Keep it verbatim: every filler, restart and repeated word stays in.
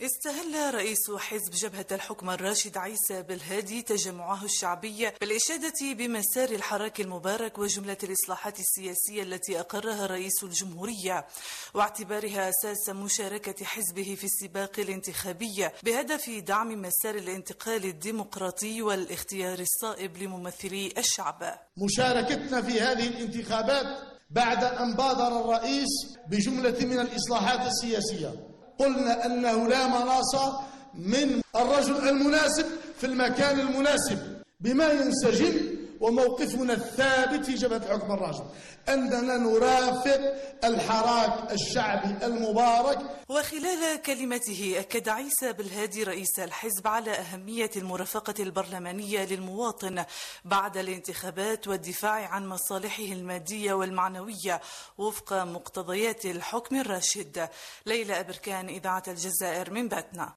استهل رئيس حزب جبهة الحكم الراشد عيسى بالهادي تجمعه الشعبي بالإشادة بمسار الحراك المبارك وجملة الإصلاحات السياسية التي أقرها رئيس الجمهورية، واعتبارها أساس مشاركة حزبه في السباق الانتخابي بهدف دعم مسار الانتقال الديمقراطي والاختيار الصائب لممثلي الشعب. مشاركتنا في هذه الانتخابات بعد أن بادر الرئيس بجملة من الإصلاحات السياسية، قلنا أنه لا مناص من الرجل المناسب في المكان المناسب بما ينسجم، وموقفنا الثابت في جبهة الحكم الراشد أننا نرافق الحراك الشعبي المبارك. وخلال كلمته أكد عيسى بالهادي رئيس الحزب على أهمية المرافقة البرلمانية للمواطن بعد الانتخابات والدفاع عن مصالحه المادية والمعنوية وفق مقتضيات الحكم الراشد. ليلى أبركان، إذاعة الجزائر من باتنا.